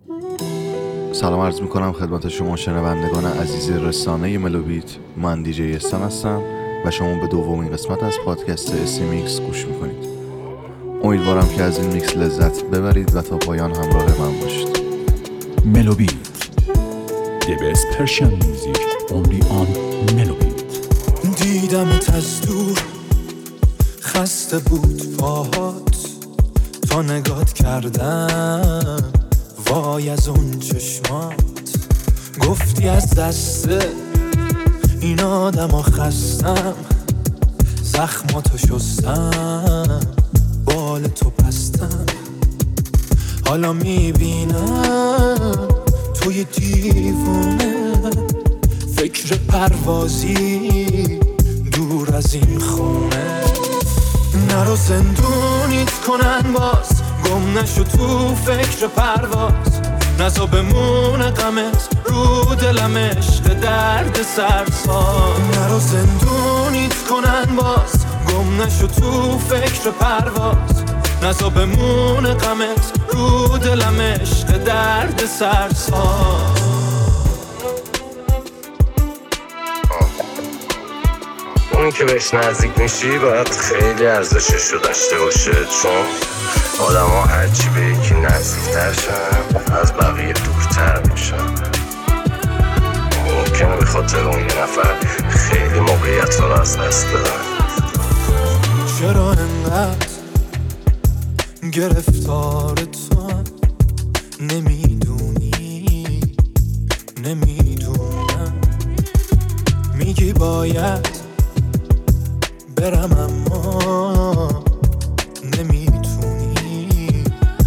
سلام عرض میکنم خدمت شما شنوندگان عزیز رسانه ملوبیت. من دیجی احسان هستم و شما به دومین قسمت از پادکست اسی میکس گوش میکنید. امیدوارم که از این میکس لذت ببرید و تا پایان همراه من باشید. ملوبیت The best Persian music only on ملوبیت. دیدمت از دور خسته بود پاهات تا نگات کردم، وای از اون چشمات. گفتی از دست این آدم خستم، زخماتو شستم، بال تو بستم. حالا میبینم توی دیوونه فکر پروازی دور از این خونه. نرو زندونیت کنن باز، گم نشو تو فکر پرواز. نزا بمونه غمت رو دلم، عشق درد سرساز. نرو زندونیت کنن باز، گم نشو تو فکر پرواز. نزا بمونه غمت رو دلم، عشق درد سرساز. اونی که بهش نزدیک میشی باید خیلی ارزشش رو داشته باشه، چون آدم ها هرچی به یکی نزدیکتر شن از بقیه دورتر میشن. ممکنه به خاطر اون یه نفر خیلی موقعیت رو از دست بدن. چرا انقدر گرفتار تو هم؟ نمیدونی نمیدونم. میگی باید برم اما نمیتونی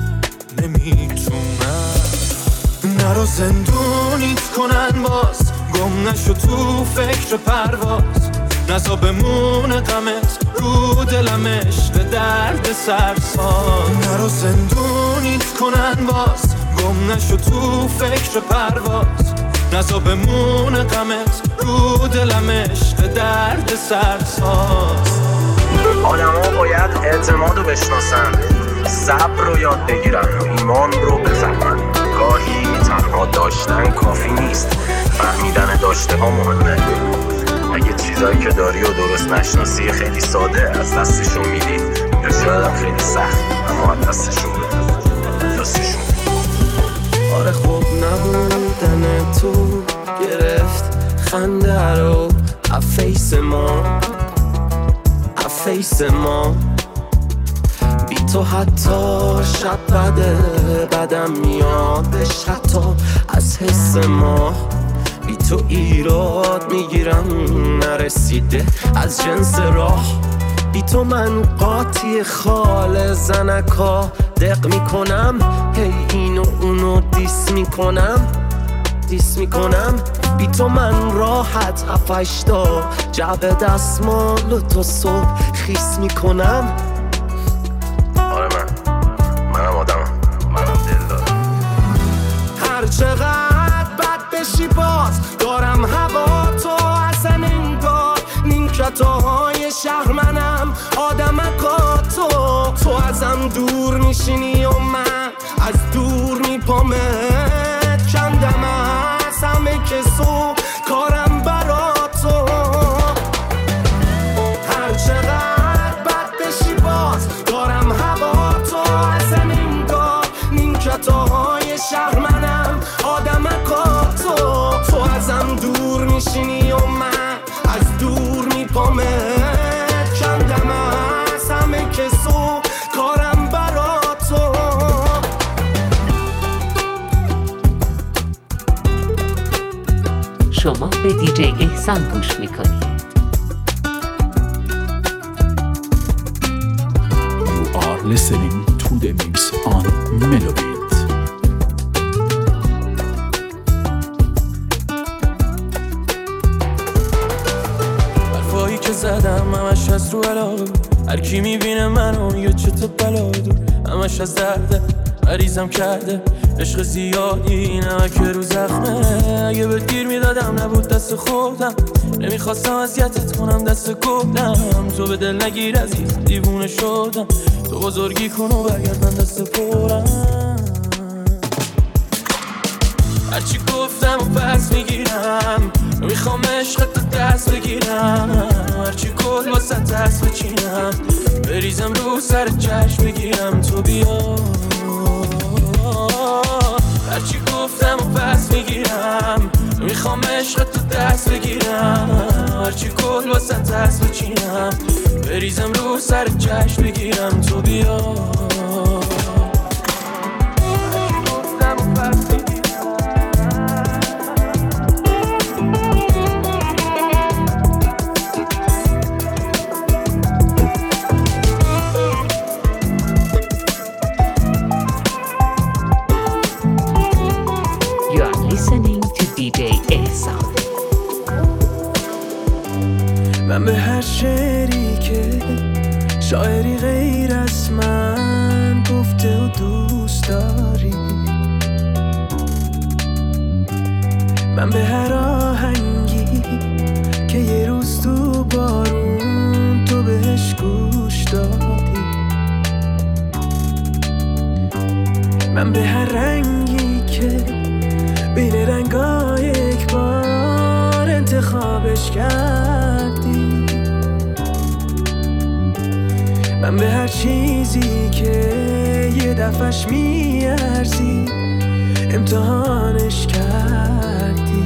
نمیتونم. نرو زندونیت کنن باز، گم نشو تو فکر پرواز. نزا بمونه غمت رو دلم، عشق درد سرساز. نرو زندونیت کنن باز، گم نشو تو فکر پرواز. نزا بمونه غمت رو دلم، عشق درد سرساز. آدم ها باید اعتماد رو بشناسن، صبر رو یاد بگیرن، ایمان رو بفهمن. گاهی تنها داشتن کافی نیست، فهمیدن داشته ها مهمه. اگه چیزایی که داری و درست نشناسی خیلی ساده از دستشون میدی، یا شاید هم خیلی سخت اما از دستشون آره خوب نبودن تو گرفت خنده رو افیس ما. بی تو حتی شب بدم میادش، حتی از حس ما. بی تو ایراد میگیرم نرسیده از جنس راه. بی تو من قاطی خال زنکا دق میکنم، هی اینو اونو دیس میکنم. بی تو من راحت هفشتا جعب دستمال و تو صبح خیس میکنم. آره منم آدمم، منم دل دارم. هر چقدر بد بشی باز دارم هوا تو اصلا انگار. نیمکتاهای شهر منم آدمکا تو ازم دور میشینی و من از دور میپامت. کندم از همه کسو کارم برا تو. هر چقدر بد بشی باز دارم هوا تو اصلا انگار. نیمکتاهای شهر منم آدمکا تو ازم دور میشینی و من از دور میپامت. کندم از همه کسو کارم برا تو. شما به دیجی احسان گوش میکنید. You are listening to the mix on ملوبیت. حرفایی که زدم همش از رو علاقه، هر کی میبینه منو یه چطور بلا دور. همش از درده مریضم کرده، عشق زیادی نمک رو زخمه. اگه بهت گیر میدادم نبود دست خودم، نمیخواستم اذیتت کنم دست گفتم. تو به دل نگیر عزیز دیوونه شدم، تو بزرگی کن و برگرد من دست پرم. هرچی گفتم و پس میگیرم، میخوام عشقت دست بگیرم، هرچی گل واسه دست بچینم، بریزم رو سر چشم بگیرم تو بیا. هرچی گفتم و پس میگیرم، میخوام عشقت دست بگیرم، هرچی گل واسه دست بچینم، بریزم رو سر چشم بگیرم تو بیا. You are listening to DJ احسان. من به هر شعری که شاعری غیر از من گفته و دوست داری، من به هر آهنگی که یه روز تو بارون تو بهش گوش دادی، من به هر رنگی که بین رنگای یک بار انتخابش کردی، من به هر چیزی که یه دفعش میارزی امتحانش کردی.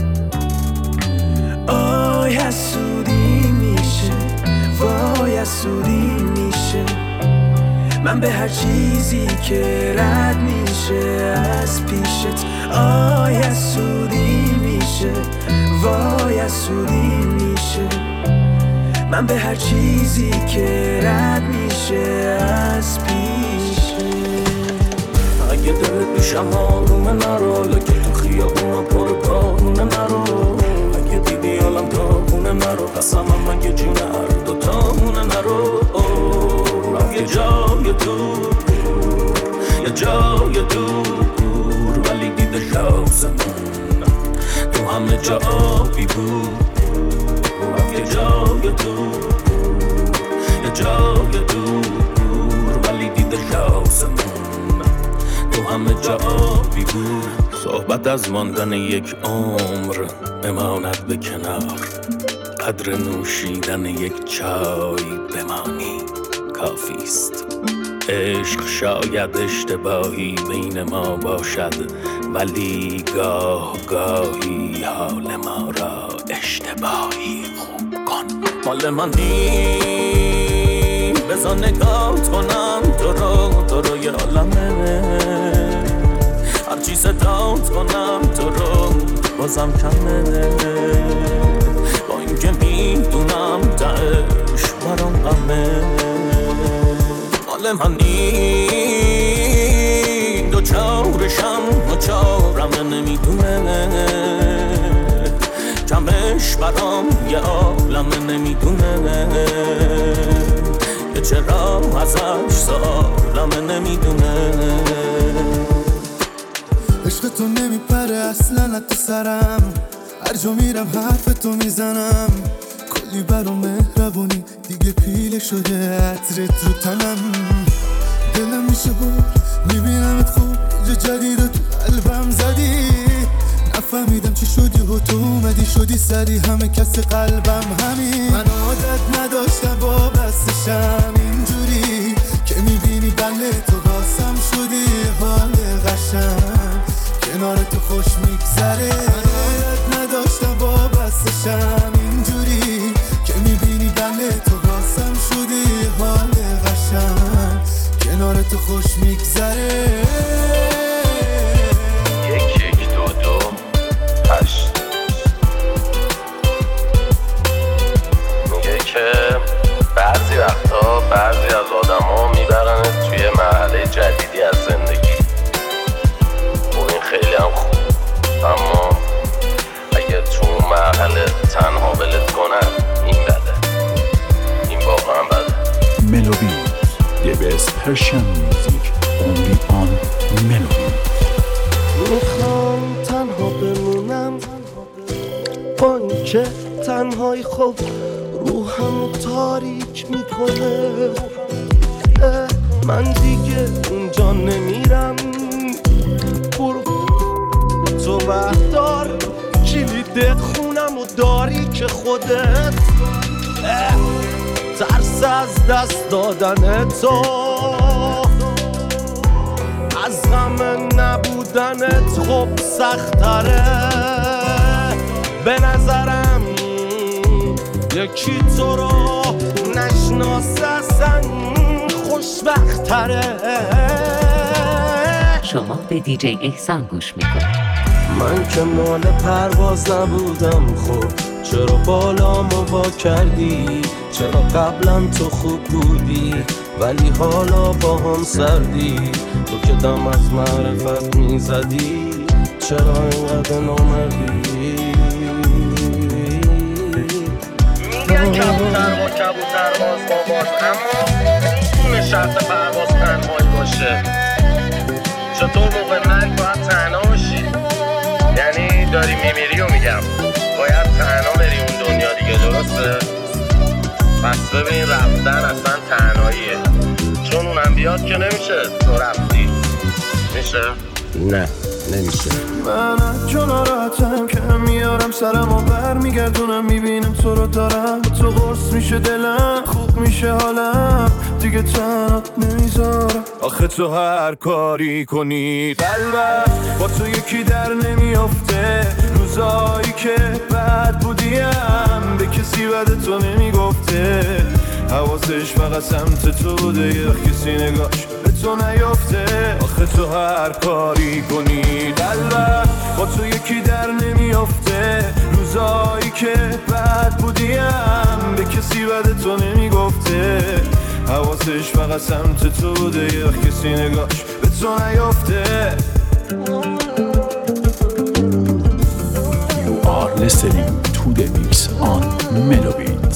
آی حسودی میشه، وای حسودی میشه، من به هر چیزی که رد میشه از پیشت. آی حسودی میشه، وای حسودی میشه، من به هر چیزی که رد میشه از پیشه. اگه دلت پیشم آرومه نرو، لکه تو خیابون پر بارونه نرو، اگه دیدی عالم داغونه نرو، قسمم اگه جون هر دوتامونه نرو. یه جای دور، یه جای دور، ولی دیده لازمون تو همه جا آبی بود. یه جای دور، یه جای دور، ولی دیده لازمون تو همه جا آبی بود. صحبت از ماندن یک عمر بماند به کنار، قدر نوشیدن یک چای بمانی کافیست. عشق شاید اشتباهی بین ما باشد، ولی گاه گاهی حال ما را اشتباهی خوب کن. مال منی بذار نگاه کنم تو رو یه عالمه، هرچی صدات کنم تو رو بازم کمه، با اینکه میدونم تهش برام غمه. مال منی دو چارشم و چارم نمیدونه، کمش برام یه عالم نمیدونه، که چرا ازش سالم نمیدونه. عشق تو نمیپره اصلا از تو سرم، هر جا میرم حرف تو میزنم، کلی برام مهربونی دیگه پیله شده عطرت رو تنم. دلم میشه بود میبینمت خوب جا جدید و تو قلبم زدی، نفهمیدم چی شدی و تو اومدی شدی سری همه کس قلبم همین. من عادت نداشتم با بستشم اینجوری که میبینی بله تو باسم شدی حال قشنگ، کنار تو خوش میگذره. من عادت نداشتم با بستشم اینجوری که میبینی بله تو باسم شدی حال قشنگ، کنار تو خوش میگذره. 1 1 2 2 8 میگه که بعضی وقتا بعضی از آدم ها میبرنت توی مرحله جدیدی از زندگی و این خیلی هم خوب، اما اگه تو اون مرحله تنها ولت کنن این بده، این واقعا بده. Melobit, the best Persian music only on Melobit. میخوام تنها بمونم با اینکه تنهایی خب روحمو تاریک میکنه. من دیگه اونجا نمیرم، برو تو که خودت ترس از دست دادن تو، از غم نبودنت خب سختره. به نظرم یکی تو رو نشناسه اصلا خوشبختره. شما به دیجی احسان گوش میکنید. من که مال پرواز نبودم، خب چرا بالامو وا کردی؟ چرا قبلا تو خوب بودی ولی حالا با هم سردی؟ تو که دم از معرفت میزدی، چرا اینقدر نامردی؟ میگن کبوتر با کبوتر باز با باز، اما میتونه شرط پرواز تنهایی باشه. چطور موقع مرگ باید تنها باشی؟ یعنی داری میمیری و میگم باید تنها بری اون دنیا دیگه، درسته؟ پس ببین رفتن اصلا تنهاییه، چون اونم بیاد که نمیشه تو رفتی. میشه؟ نه نمیشه. من از جا ناراحتم که میارم سرم و بر میگردونم، میبینم تو رو دارم، تو قرص میشه دلم، خوب میشه حالم، دیگه تنات نمیذارم. آخه تو هر کاری کنی قلبم با تو یکی در نمیافته، روزایی که بد بودیم به کسی بد تو نمیگفته، حواسش فقط سمت تو بوده، یه کسی نگاش به تو نیافته. آخه تو هر کاری کنی قلبم با تو یکی در نمیافته، روزایی که بد بودیم به کسی بد تو نمیگفته، حواسش فقط سمت تو بوده، یه کسی نگاش به تو نیافته. You are listening to the mix on Melobit.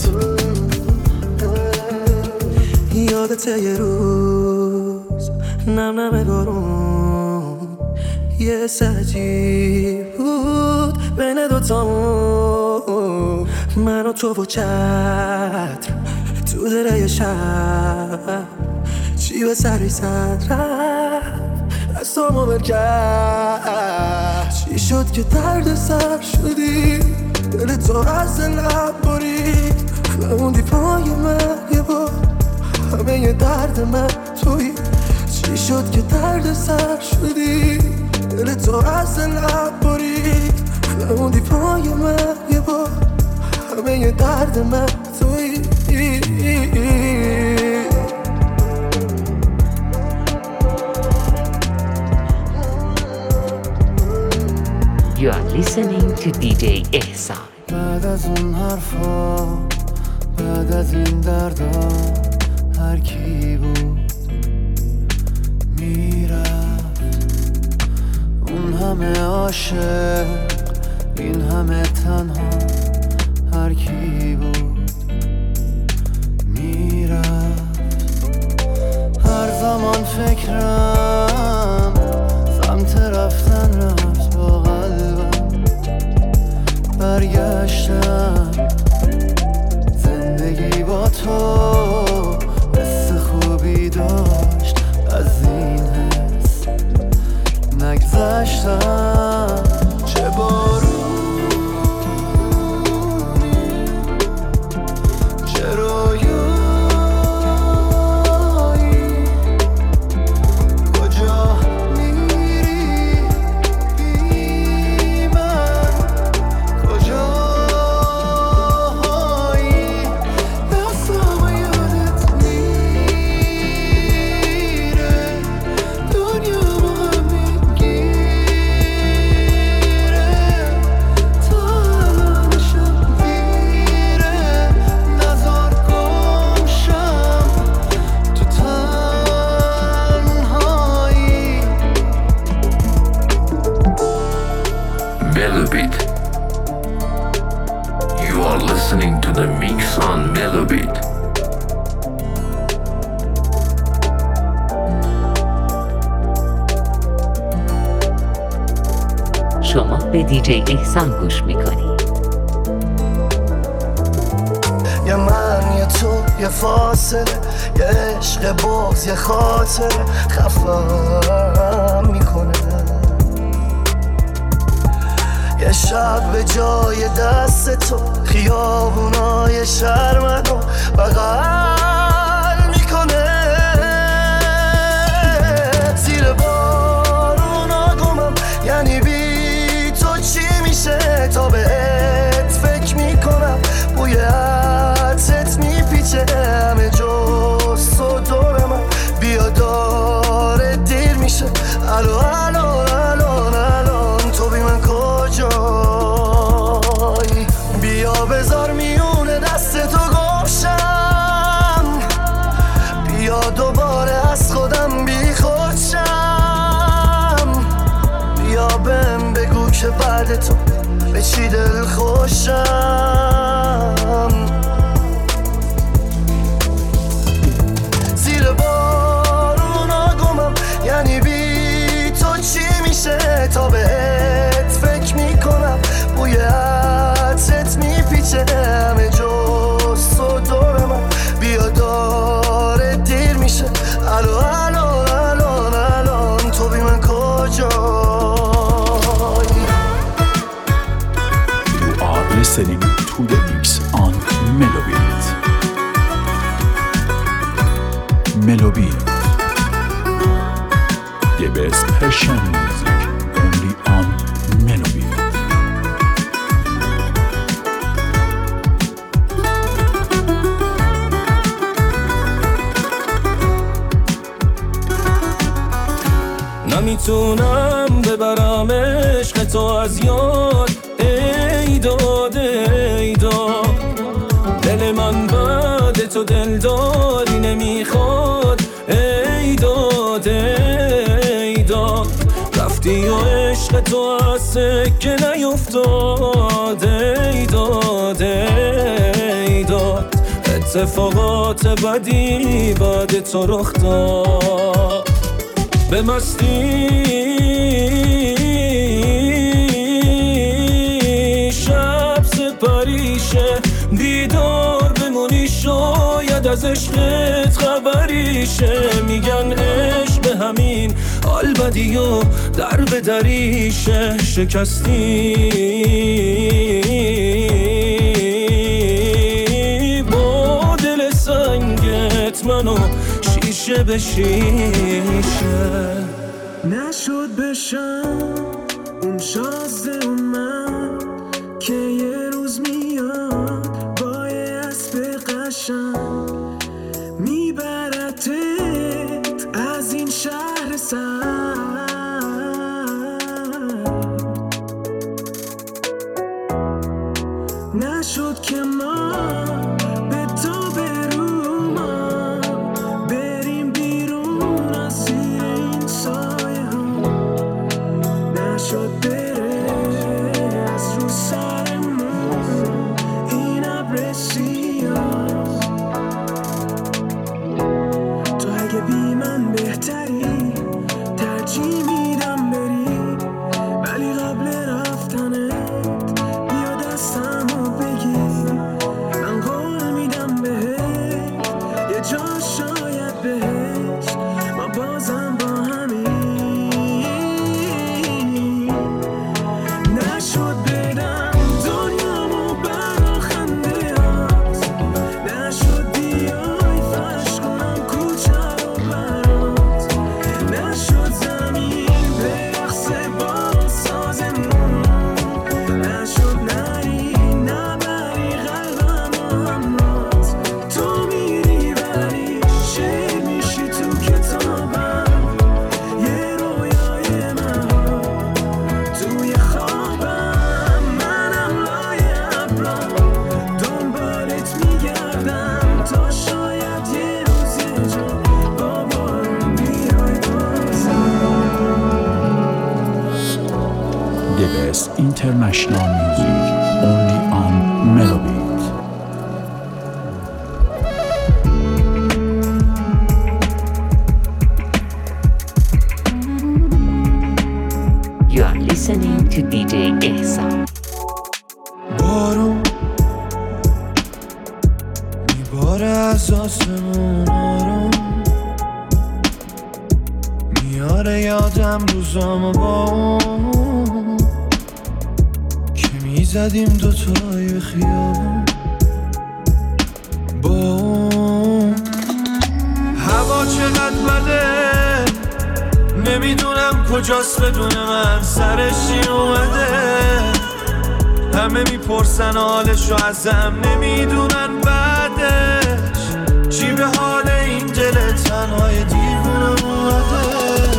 یادت یه روز نم نم بارون، یه سجیب بود بین دوتامون، من و تو و چتر تو دره شب، چی به سری سر رفت از تو مبر کرد، چی شد که درد سر شدی، دل تو از دلم برید، خوندی پای من یه بار، همه یه درد من توی، چی شد که درد سر شدی، دل تو از دلم برید، خوندی پای من یه بار، همه یه درد من توی. You are listening to DJ احسان. بعد از اون حرفا، بعد از این دردا، هر کی بود میرفت، اون همه عاشق این همه تنها، هر کی بود میرفت. هر زمان فکرم سمت رفتن رفت، با قلبم برگشتم، زندگی با تو حس خوبی داشت، از این حس نگذشتم. چه بارونی، چه رویایی، کجا میری بی من، کجایی دستم یادت میره، دنیا رو هم میگیره، تا الانشم دیره، نزار گمشم تو تنهایی. Melobit. You are listening to the mix on Melobit. شما به دیجی احسان گوش میکنید. یه من یه تو یه فاصله، یه عشق بغض یه خاطر خفم میکنه، یه شب به جای دست تو خیابونای شهر منو بغل میکنه. زیر بارونا گمم یعنی بی تو چی میشه، تا بهت فکر میکنم بوی عطرت میپیچه همه جز تو دور من. بیا داره دیر میشه، الان تو بی من کجایی؟ بیا بذار میونه دست تو گمشم، بیا دوباره از خودم بی خودشم. بیا بهم بگو که بعد تو به چی دل خوشم. زیر بارونا گمم یعنی بی تو چی میشه، تا بهت فکر میکنم بوی عطرت میپیچه همه جز تو دور من. بیا داره دیر میشه، الان تو بی من کجایی؟ You are listening to the mix on Melobeat. Melobeat, the best Persian music only on Melobeat. نمیتونم ببرم عشق تو از یاد، ای داد ای داد. دل من بعد تو دلداری نمیخواد، ای داد ای داد. رفتی و عشق تو از سکه نیفتاد، ای داد ای داد. اتفاقات بدی بعد تو رخ داد، به مستی شب سپریشه، بیدار بمونی شاید از عشقت خبریشه. میگن عشق به همین حال بدی و در به دریشه. شکستی با دل سنگت منو شیشه به شیشه. نشد بشم اون شازده اون من که یه روز میاد با یه اسب قشنگ میبرتت از این شهر سر. نشد که ما به تو بروم بریم بیرون از زیر این سایه ها. نشد بره از رو سرمون این ابر سیاه. تو اگه بی من بهتری ترجیح میدم بری، ولی قبل رفتنت بیا دستمو بگیر. من قول میدم بهت یه جا شاید بهش ما بازم با همین. نشد بدم دنیامو برا خنده هات، نشد بیای فرش کنم کوچه رو برات، نشد زمین برقصه با سازمون، نشد نری نبری قلبم و همراز. تو میری ولی شعر میشی تو کتابم، یه رویای مهار توی خوابم. منم لای ابرا دنبالت میگردم تا شاید یه روز یه جا با بارون بیای بازم. The best international music only on Melobeat. You are listening to DJ Ehsan. بارون میباره از آسمون آروم، میاره یادم روزامو با اون که میزدیم دوتای خیابون بوم. هوا چقدر بده نمیدونم کجاست بدون من سرش چی اومده. همه میپرسن حالشو ازم نمیدونن بعدش چی به حال این دل تنهای دیوونم اومده.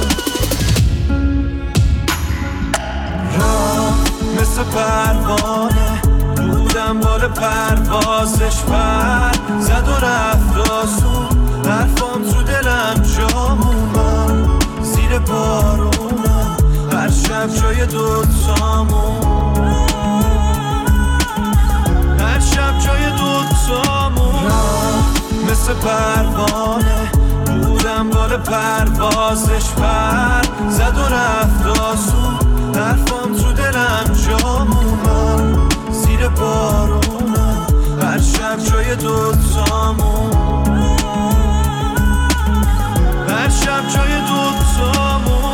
راه مثل پروانه بودم بال پروازش پر زد و رفت آسون. حرفام تو دلم جا موندم زیر بارونم هر شب جای دوتامون هر شب جای دوتامون. مثل پروانه بودم بال پروازش پر زد و رفت آسون. حرفام تو دلم جا موندم زیر بارونم هر شب جای دوتامون هر شب جای دوتامون.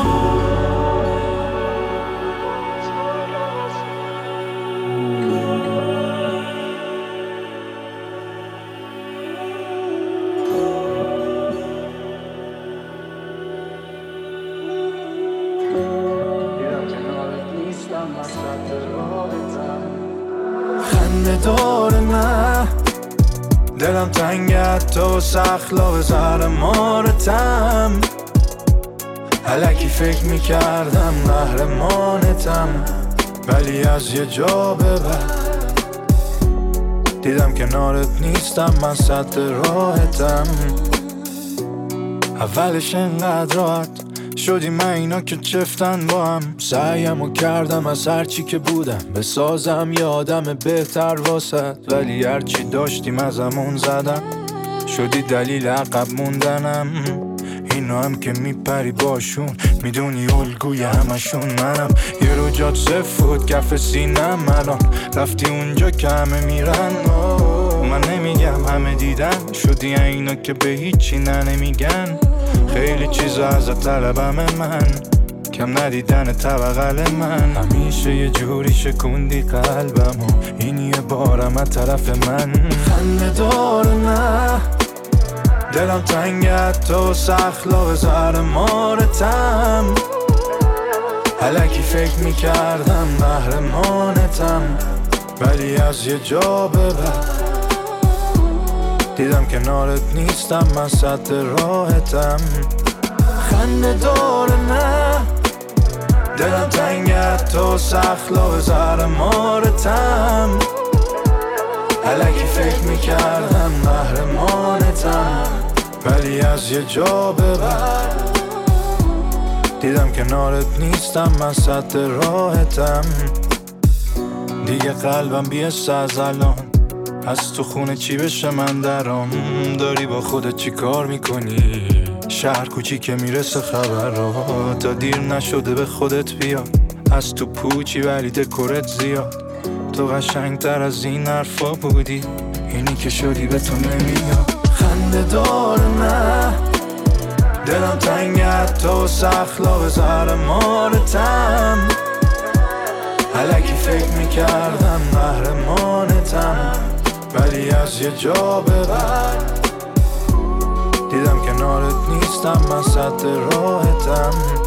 خنده داره نه دلم تنگت تو سخلا به زهر مارتم. الکی فکر میکردم قهرمانتم ولی از یه جا به بعد دیدم کنارت نیستم من سد راحتم. اولش انقدر راحت شدی من اینا که چفتن با هم. سعیمو کردم از هرچی که بودم بسازم یه آدم بهتر واسد ولی هرچی داشتیم ازمون زدم شدی دلیل عقب موندنم. اینا هم که میپری باشون میدونی الگوی همشون منم. یه رو جات سفود کف سینم الان رفتی اونجا که همه میرن. من نمیگم همه دیدن شدی اینا که به هیچی نمیگن. خیلی چیزا ازت طلبم من کم ندیدن بغل من. همیشه یه جوری شکوندی قلبم و این یه بارم از طرف من. خنده داره نه دلم تنگت تو سخلا به زهر مارتم. الکی فکر میکردم قهرمانتم ولی از یه جا به بعد دیدم کنارت نیستم من سد راحتم. خنده داره نه دلم تنگت تو سخلا به زهر مارتم. الکی فکر میکردم قهرمانتم ولی از یه جا به بعد دیدم کنارت نیستم من سد راحتم. دیگه قلبم بیست از الان از تو خونه چی بشه من درام. داری با خودت چی کار میکنی شهر کوچی که میرسه خبرها تا دیر نشده به خودت بیاد. از تو پوچی ولی دکورت زیاد تو قشنگتر از این حرفا بودی اینی که شدی به تو نمیاد. خنده داره نه دلم تنگت تو سخلا به زهر مارتم. الکی فکر میکردم قهرمانتم ولی از یه جا به بعد دیدم کنارت نیستم من سد راحتم.